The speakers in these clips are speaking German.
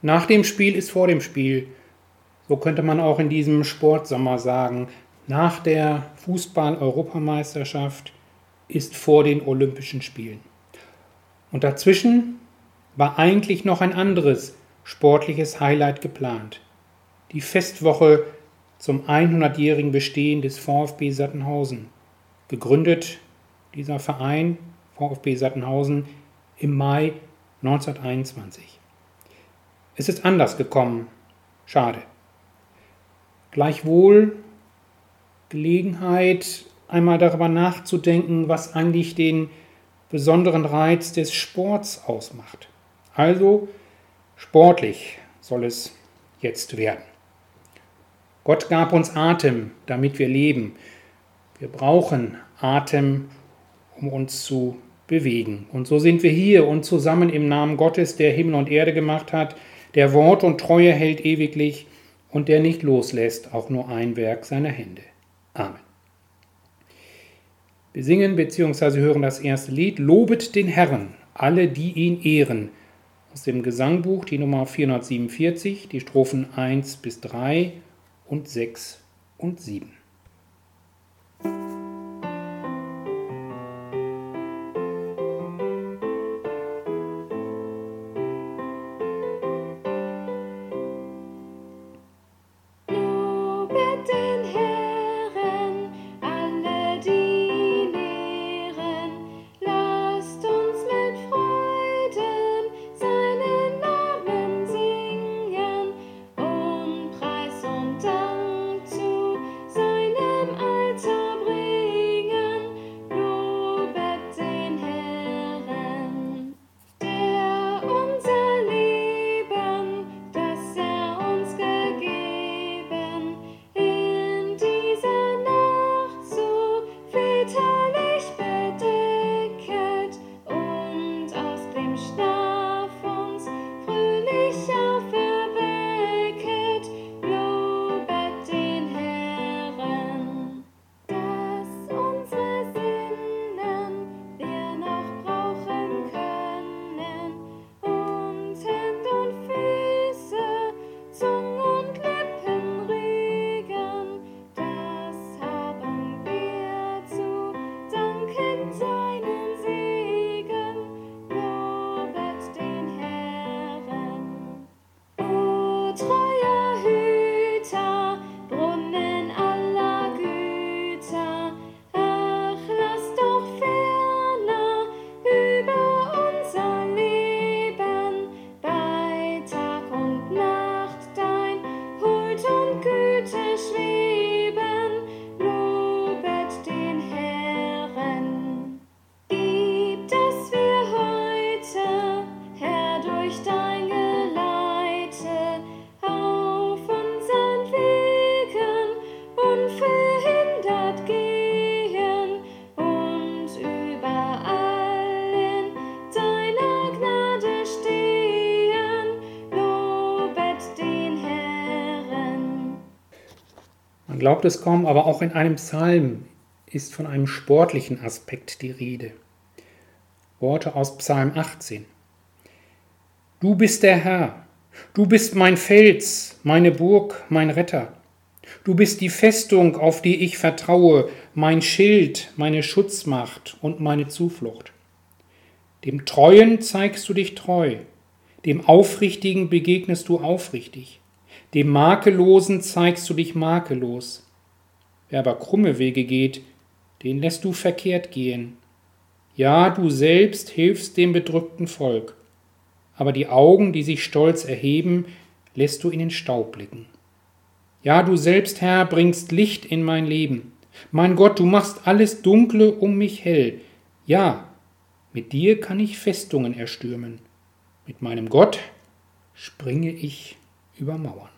Nach dem Spiel ist vor dem Spiel. So könnte man auch in diesem Sportsommer sagen. Nach der Fußball-Europameisterschaft ist vor den Olympischen Spielen. Und dazwischen war eigentlich noch ein anderes sportliches Highlight geplant. Die Festwoche zum 100-jährigen Bestehen des VfB Sattenhausen. Gegründet dieser Verein VfB Sattenhausen im Mai 1921. Es ist anders gekommen. Schade. Gleichwohl Gelegenheit, einmal darüber nachzudenken, was eigentlich den besonderen Reiz des Sports ausmacht. Also sportlich soll es jetzt werden. Gott gab uns Atem, damit wir leben. Wir brauchen Atem, um uns zu bewegen. Und so sind wir hier und zusammen im Namen Gottes, der Himmel und Erde gemacht hat, der Wort und Treue hält ewiglich und der nicht loslässt, auch nur ein Werk seiner Hände. Amen. Wir singen bzw. hören das erste Lied, Lobet den Herrn, alle, die ihn ehren, aus dem Gesangbuch, die Nummer 447, die Strophen 1 bis 3 und 6 und 7. Man glaubt es kaum, aber auch in einem Psalm ist von einem sportlichen Aspekt die Rede. Worte aus Psalm 18. Du bist der Herr, du bist mein Fels, meine Burg, mein Retter. Du bist die Festung, auf die ich vertraue, mein Schild, meine Schutzmacht und meine Zuflucht. Dem Treuen zeigst du dich treu, dem Aufrichtigen begegnest du aufrichtig, dem Makellosen zeigst du dich makellos. Wer aber krumme Wege geht, den lässt du verkehrt gehen. Ja, du selbst hilfst dem bedrückten Volk, aber die Augen, die sich stolz erheben, lässt du in den Staub blicken. Ja, du selbst, Herr, bringst Licht in mein Leben. Mein Gott, du machst alles Dunkle um mich hell. Ja, mit dir kann ich Festungen erstürmen. Mit meinem Gott springe ich über Mauern.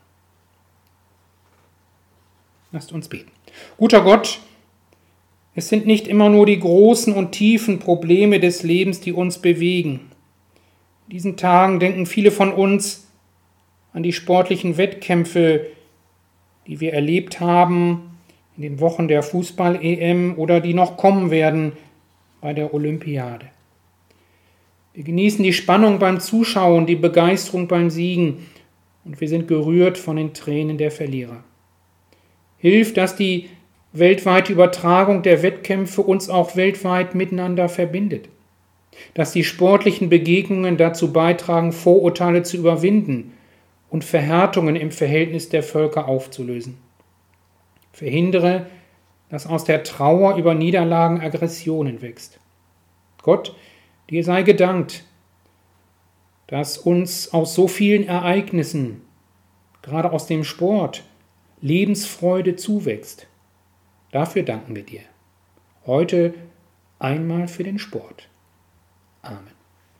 Lasst uns beten. Guter Gott, es sind nicht immer nur die großen und tiefen Probleme des Lebens, die uns bewegen. In diesen Tagen denken viele von uns an die sportlichen Wettkämpfe, die wir erlebt haben in den Wochen der Fußball-EM oder die noch kommen werden bei der Olympiade. Wir genießen die Spannung beim Zuschauen, die Begeisterung beim Siegen und wir sind gerührt von den Tränen der Verlierer. Hilf, dass die weltweite Übertragung der Wettkämpfe uns auch weltweit miteinander verbindet. Dass die sportlichen Begegnungen dazu beitragen, Vorurteile zu überwinden und Verhärtungen im Verhältnis der Völker aufzulösen. Verhindere, dass aus der Trauer über Niederlagen Aggressionen wächst. Gott, dir sei gedankt, dass uns aus so vielen Ereignissen, gerade aus dem Sport, Lebensfreude zuwächst. Dafür danken wir dir. Heute einmal für den Sport. Amen.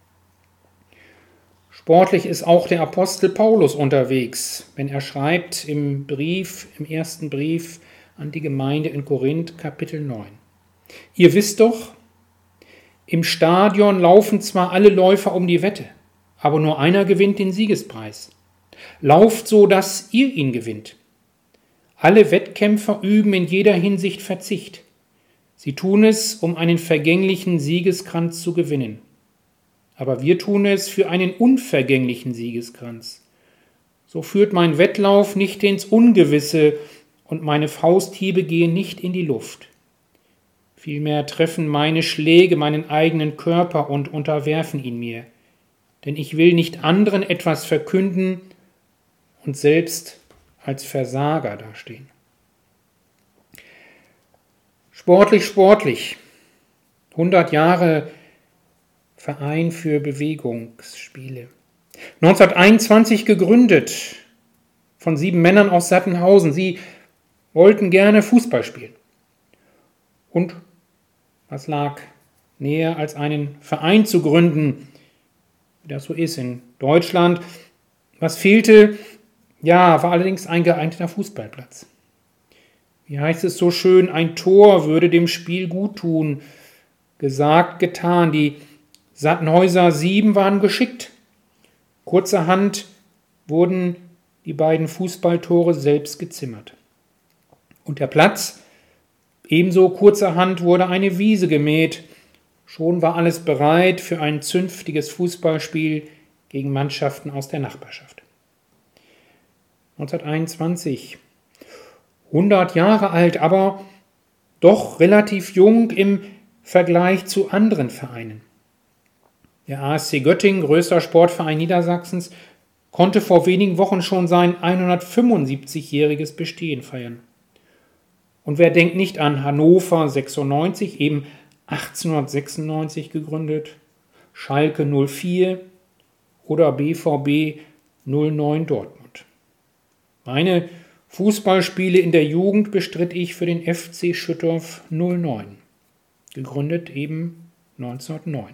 Sportlich ist auch der Apostel Paulus unterwegs, wenn er schreibt im ersten Brief an die Gemeinde in Korinth, Kapitel 9. Ihr wisst doch, im Stadion laufen zwar alle Läufer um die Wette, aber nur einer gewinnt den Siegespreis. Lauft so, dass ihr ihn gewinnt. Alle Wettkämpfer üben in jeder Hinsicht Verzicht. Sie tun es, um einen vergänglichen Siegeskranz zu gewinnen. Aber wir tun es für einen unvergänglichen Siegeskranz. So führt mein Wettlauf nicht ins Ungewisse und meine Fausthiebe gehen nicht in die Luft. Vielmehr treffen meine Schläge meinen eigenen Körper und unterwerfen ihn mir. Denn ich will nicht anderen etwas verkünden und selbst als Versager dastehen. Sportlich. 100 Jahre Verein für Bewegungsspiele. 1921 gegründet von 7 Männern aus Sattenhausen. Sie wollten gerne Fußball spielen. Und was lag näher, als einen Verein zu gründen, wie das so ist in Deutschland? Was fehlte? Ja, war allerdings ein geeigneter Fußballplatz. Wie heißt es so schön, ein Tor würde dem Spiel gut tun. Gesagt, getan. Die Sattenhäuser 7 waren geschickt. Kurzerhand wurden die beiden Fußballtore selbst gezimmert. Und der Platz, ebenso kurzerhand wurde eine Wiese gemäht. Schon war alles bereit für ein zünftiges Fußballspiel gegen Mannschaften aus der Nachbarschaft. 1921, 100 Jahre alt, aber doch relativ jung im Vergleich zu anderen Vereinen. Der ASC Göttingen, größter Sportverein Niedersachsens, konnte vor wenigen Wochen schon sein 175-jähriges Bestehen feiern. Und wer denkt nicht an Hannover 96, eben 1896 gegründet, Schalke 04 oder BVB 09 Dortmund. Meine Fußballspiele in der Jugend bestritt ich für den FC Schüttorf 09, gegründet eben 1909.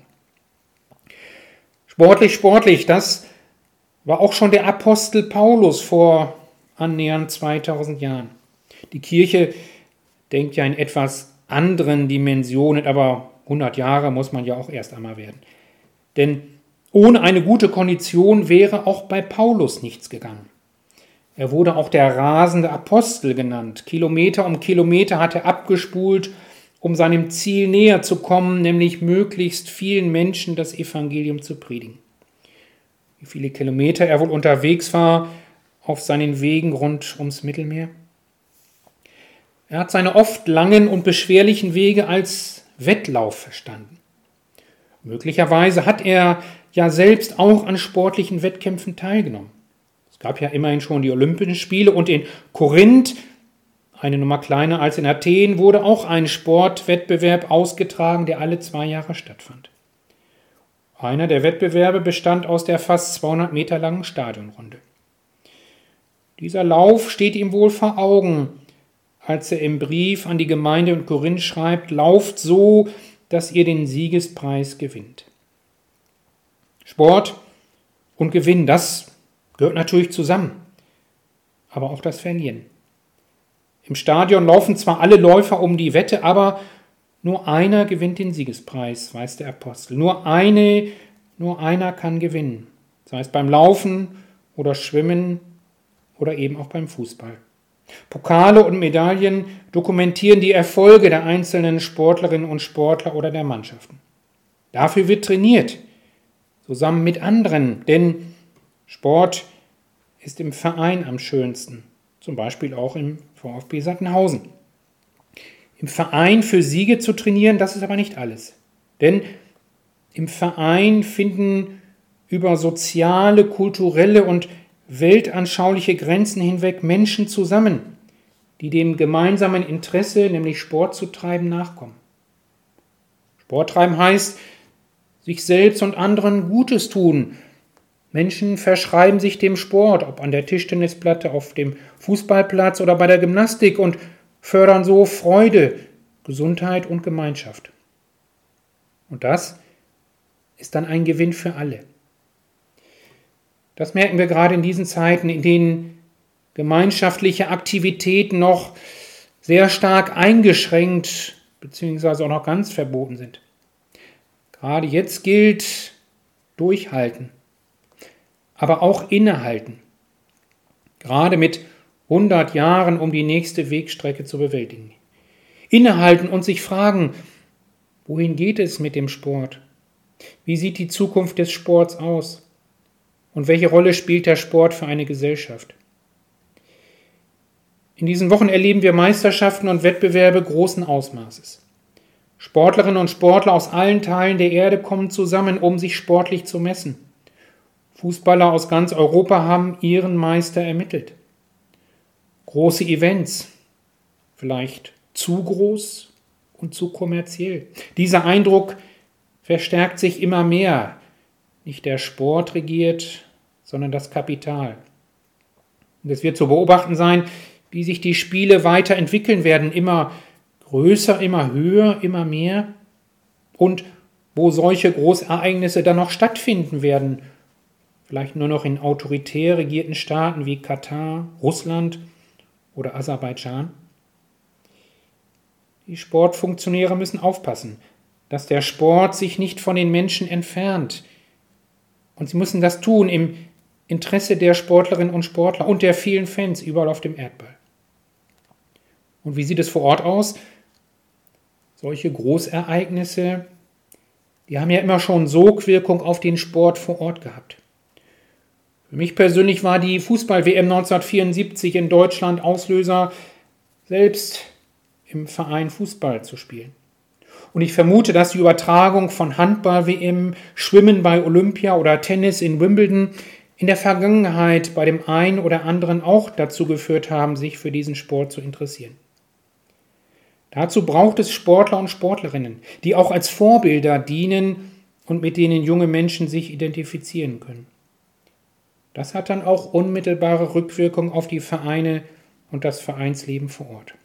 Sportlich, das war auch schon der Apostel Paulus vor annähernd 2000 Jahren. Die Kirche denkt ja in etwas anderen Dimensionen, aber 100 Jahre muss man ja auch erst einmal werden. Denn ohne eine gute Kondition wäre auch bei Paulus nichts gegangen. Er wurde auch der rasende Apostel genannt. Kilometer um Kilometer hat er abgespult, um seinem Ziel näher zu kommen, nämlich möglichst vielen Menschen das Evangelium zu predigen. Wie viele Kilometer er wohl unterwegs war auf seinen Wegen rund ums Mittelmeer? Er hat seine oft langen und beschwerlichen Wege als Wettlauf verstanden. Möglicherweise hat er ja selbst auch an sportlichen Wettkämpfen teilgenommen. Es gab ja immerhin schon die Olympischen Spiele und in Korinth, eine Nummer kleiner als in Athen, wurde auch ein Sportwettbewerb ausgetragen, der alle 2 Jahre stattfand. Einer der Wettbewerbe bestand aus der fast 200 Meter langen Stadionrunde. Dieser Lauf steht ihm wohl vor Augen, als er im Brief an die Gemeinde in Korinth schreibt: Lauft so, dass ihr den Siegespreis gewinnt. Sport und Gewinn, das gehört natürlich zusammen, aber auch das Verlieren. Im Stadion laufen zwar alle Läufer um die Wette, aber nur einer gewinnt den Siegespreis, weiß der Apostel. Nur einer kann gewinnen, sei es beim Laufen oder Schwimmen oder eben auch beim Fußball. Pokale und Medaillen dokumentieren die Erfolge der einzelnen Sportlerinnen und Sportler oder der Mannschaften. Dafür wird trainiert, zusammen mit anderen, denn Sport ist im Verein am schönsten, zum Beispiel auch im VfB Sattenhausen. Im Verein für Siege zu trainieren, das ist aber nicht alles. Denn im Verein finden über soziale, kulturelle und weltanschauliche Grenzen hinweg Menschen zusammen, die dem gemeinsamen Interesse, nämlich Sport zu treiben, nachkommen. Sport treiben heißt, sich selbst und anderen Gutes tun. Menschen verschreiben sich dem Sport, ob an der Tischtennisplatte, auf dem Fußballplatz oder bei der Gymnastik und fördern so Freude, Gesundheit und Gemeinschaft. Und das ist dann ein Gewinn für alle. Das merken wir gerade in diesen Zeiten, in denen gemeinschaftliche Aktivitäten noch sehr stark eingeschränkt bzw. auch noch ganz verboten sind. Gerade jetzt gilt durchhalten, aber auch innehalten. Gerade mit 100 Jahren, um die nächste Wegstrecke zu bewältigen. Innehalten und sich fragen, wohin geht es mit dem Sport? Wie sieht die Zukunft des Sports aus? Und welche Rolle spielt der Sport für eine Gesellschaft? In diesen Wochen erleben wir Meisterschaften und Wettbewerbe großen Ausmaßes. Sportlerinnen und Sportler aus allen Teilen der Erde kommen zusammen, um sich sportlich zu messen. Fußballer aus ganz Europa haben ihren Meister ermittelt. Große Events, vielleicht zu groß und zu kommerziell. Dieser Eindruck verstärkt sich immer mehr. Nicht der Sport regiert, sondern das Kapital. Und es wird zu beobachten sein, wie sich die Spiele weiterentwickeln werden, immer größer, immer höher, immer mehr. Und wo solche Großereignisse dann noch stattfinden werden, vielleicht nur noch in autoritär regierten Staaten wie Katar, Russland oder Aserbaidschan. Die Sportfunktionäre müssen aufpassen, dass der Sport sich nicht von den Menschen entfernt. Und sie müssen das tun im Interesse der Sportlerinnen und Sportler und der vielen Fans überall auf dem Erdball. Und wie sieht es vor Ort aus? Solche Großereignisse, die haben ja immer schon Sogwirkung auf den Sport vor Ort gehabt. Für mich persönlich war die Fußball-WM 1974 in Deutschland Auslöser, selbst im Verein Fußball zu spielen. Und ich vermute, dass die Übertragung von Handball-WM, Schwimmen bei Olympia oder Tennis in Wimbledon in der Vergangenheit bei dem einen oder anderen auch dazu geführt haben, sich für diesen Sport zu interessieren. Dazu braucht es Sportler und Sportlerinnen, die auch als Vorbilder dienen und mit denen junge Menschen sich identifizieren können. Das hat dann auch unmittelbare Rückwirkung auf die Vereine und das Vereinsleben vor Ort.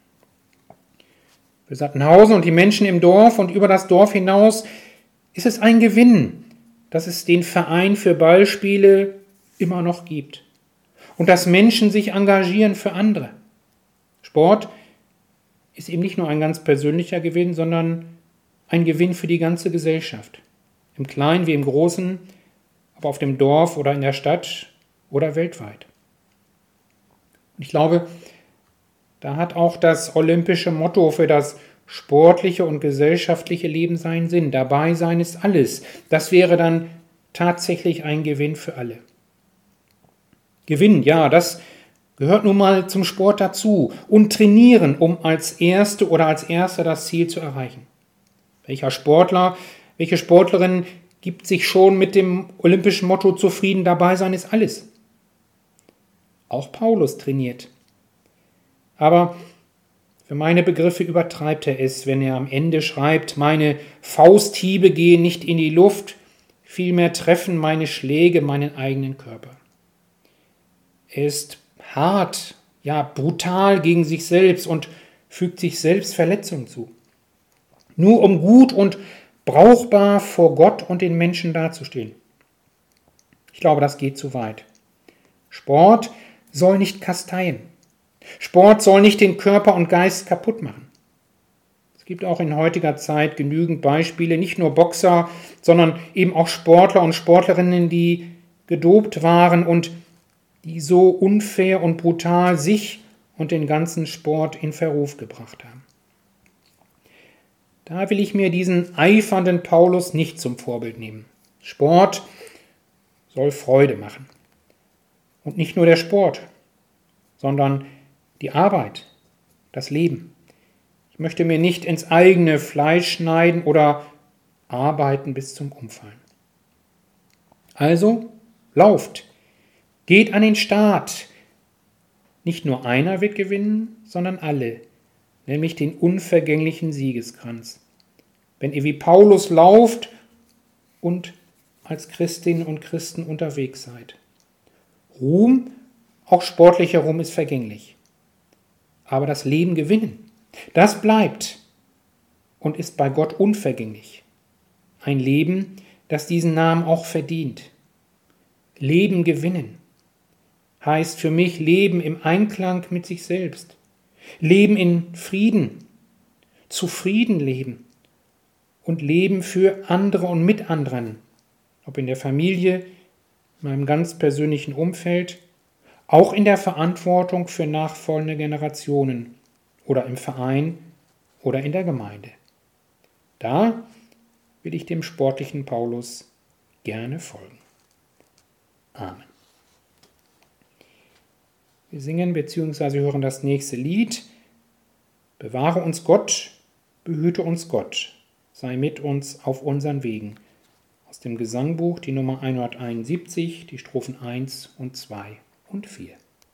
Für Sattenhausen und die Menschen im Dorf und über das Dorf hinaus ist es ein Gewinn, dass es den Verein für Ballspiele immer noch gibt und dass Menschen sich engagieren für andere. Sport ist eben nicht nur ein ganz persönlicher Gewinn, sondern ein Gewinn für die ganze Gesellschaft. Im Kleinen wie im Großen, aber auf dem Dorf oder in der Stadt oder weltweit. Und ich glaube, da hat auch das olympische Motto für das sportliche und gesellschaftliche Leben seinen Sinn. Dabei sein ist alles. Das wäre dann tatsächlich ein Gewinn für alle. Gewinn, ja, das gehört nun mal zum Sport dazu. Und trainieren, um als Erste oder als Erster das Ziel zu erreichen. Welcher Sportler, welche Sportlerin gibt sich schon mit dem olympischen Motto zufrieden, dabei sein ist alles? Auch Paulus trainiert. Aber für meine Begriffe übertreibt er es, wenn er am Ende schreibt, meine Fausthiebe gehen nicht in die Luft, vielmehr treffen meine Schläge meinen eigenen Körper. Er ist hart, ja brutal gegen sich selbst und fügt sich selbst Verletzungen zu. Nur um gut und brauchbar vor Gott und den Menschen dazustehen. Ich glaube, das geht zu weit. Sport soll nicht kasteien. Sport soll nicht den Körper und Geist kaputt machen. Es gibt auch in heutiger Zeit genügend Beispiele, nicht nur Boxer, sondern eben auch Sportler und Sportlerinnen, die gedopt waren und die so unfair und brutal sich und den ganzen Sport in Verruf gebracht haben. Da will ich mir diesen eifernden Paulus nicht zum Vorbild nehmen. Sport soll Freude machen. Und nicht nur der Sport, sondern die Arbeit, das Leben. Ich möchte mir nicht ins eigene Fleisch schneiden oder arbeiten bis zum Umfallen. Also, lauft, geht an den Start. Nicht nur einer wird gewinnen, sondern alle, nämlich den unvergänglichen Siegeskranz. Wenn ihr wie Paulus lauft und als Christinnen und Christen unterwegs seid. Ruhm, auch sportlicher Ruhm, ist vergänglich. Aber das Leben gewinnen, das bleibt und ist bei Gott unvergänglich. Ein Leben, das diesen Namen auch verdient. Leben gewinnen heißt für mich Leben im Einklang mit sich selbst. Leben in Frieden, zufrieden leben und Leben für andere und mit anderen, ob in der Familie, in meinem ganz persönlichen Umfeld, auch in der Verantwortung für nachfolgende Generationen oder im Verein oder in der Gemeinde. Da will ich dem sportlichen Paulus gerne folgen. Amen. Wir singen bzw. hören das nächste Lied. Bewahre uns Gott, behüte uns Gott, sei mit uns auf unseren Wegen. Aus dem Gesangbuch die Nummer 171, die Strophen 1 und 2 und 4.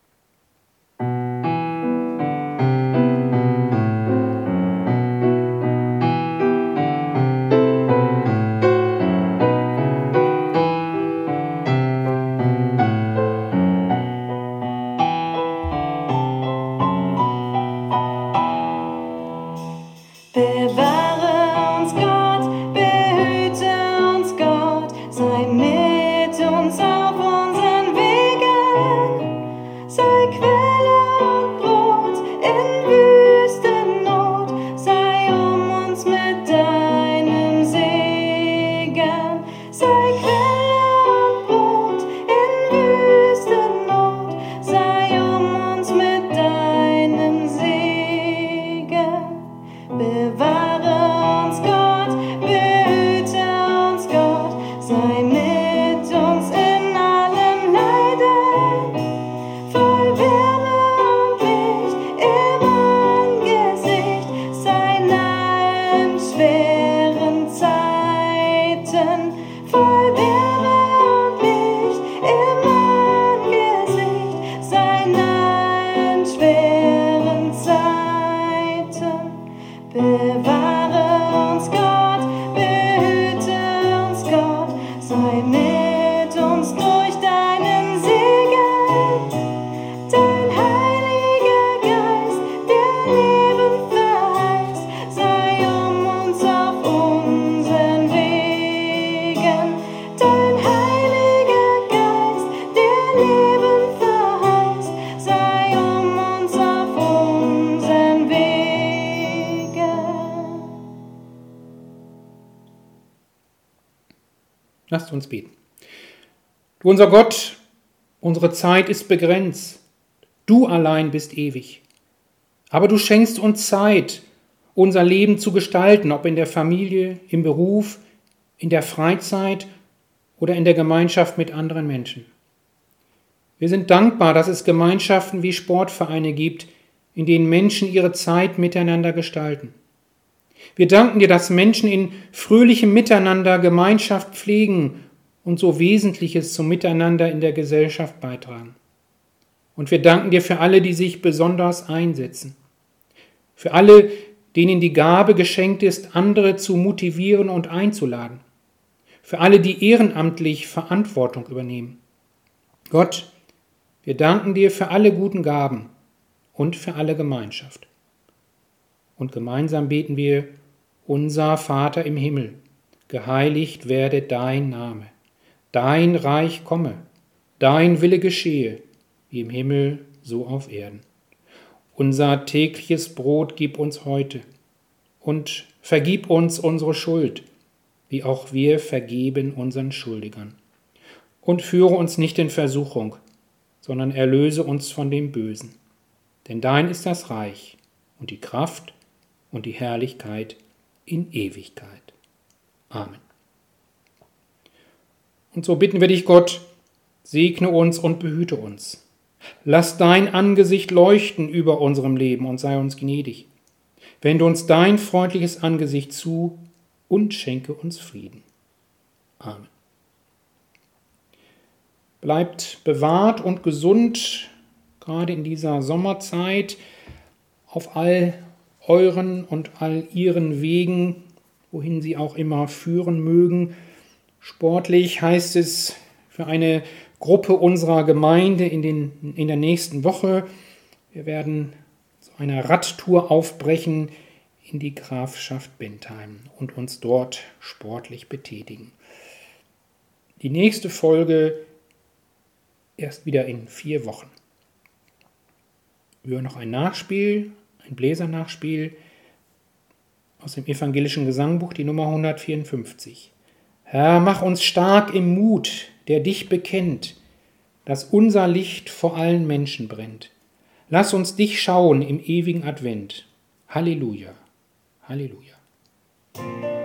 Bewahre uns Gott, behüte uns Gott, sei mit uns auf unseren Wegen, sei Quelle und Brot in Wüstennot, sei uns mit deinem Segen, sei Quelle und Brot in Wüstennot, sei uns mit deinem Segen. Bewahre uns Gott, behüte uns Gott, sei mit uns in allen Leiden, voll Wärme und Licht im Angesicht, sei nahe in schweren Zeiten, voll Wärme und Licht im Angesicht, sei nahe in schweren Zeiten. Bewahre uns Gott, behüte uns Gott, sei mit uns durch deinen Segen. Dein Heiliger Geist, der Leben verheißt, sei uns auf unseren Wegen. Dein Heiliger Geist, der Leben verheißt, sei uns auf unseren Wegen. Lasst uns beten. Du unser Gott, unsere Zeit ist begrenzt. Du allein bist ewig. Aber du schenkst uns Zeit, unser Leben zu gestalten, ob in der Familie, im Beruf, in der Freizeit oder in der Gemeinschaft mit anderen Menschen. Wir sind dankbar, dass es Gemeinschaften wie Sportvereine gibt, in denen Menschen ihre Zeit miteinander gestalten. Wir danken dir, dass Menschen in fröhlichem Miteinander Gemeinschaft pflegen und so Wesentliches zum Miteinander in der Gesellschaft beitragen. Und wir danken dir für alle, die sich besonders einsetzen. Für alle, denen die Gabe geschenkt ist, andere zu motivieren und einzuladen. Für alle, die ehrenamtlich Verantwortung übernehmen. Gott, wir danken dir für alle guten Gaben und für alle Gemeinschaft. Und gemeinsam beten wir: Unser Vater im Himmel, geheiligt werde dein Name. Dein Reich komme, dein Wille geschehe, wie im Himmel, so auf Erden. Unser tägliches Brot gib uns heute und vergib uns unsere Schuld, wie auch wir vergeben unseren Schuldigern. Und führe uns nicht in Versuchung, sondern erlöse uns von dem Bösen. Denn dein ist das Reich und die Kraft und die Herrlichkeit in Ewigkeit. Amen. Und so bitten wir dich, Gott, Segne uns und behüte uns. Lass dein Angesicht leuchten über unserem Leben und sei uns gnädig. Wende uns dein freundliches Angesicht zu und schenke uns Frieden. Amen. Bleibt bewahrt und gesund, gerade in dieser Sommerzeit, auf all euren und all ihren Wegen, wohin sie auch immer führen mögen. Sportlich heißt es für eine Gruppe unserer Gemeinde in der nächsten Woche, wir werden zu einer Radtour aufbrechen in die Grafschaft Bentheim und uns dort sportlich betätigen. Die nächste Folge erst wieder in 4 Wochen. Wir hören noch ein Nachspiel, ein Bläsernachspiel aus dem evangelischen Gesangbuch, die Nummer 154. Herr, mach uns stark im Mut, der dich bekennt, dass unser Licht vor allen Menschen brennt. Lass uns dich schauen im ewigen Advent. Halleluja, Halleluja.